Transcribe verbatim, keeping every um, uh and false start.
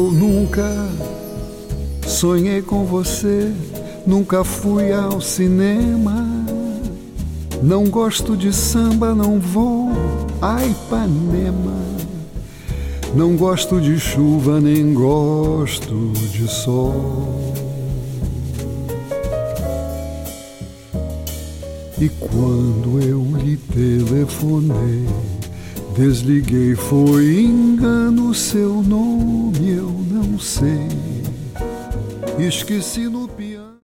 Eu nunca sonhei com você, nunca fui ao cinema. Não gosto de samba, não vou a Ipanema. Não gosto de chuva, nem gosto de sol. E quando eu lhe telefonei, desliguei, foi engano, seu nome eu não sei. Esqueci no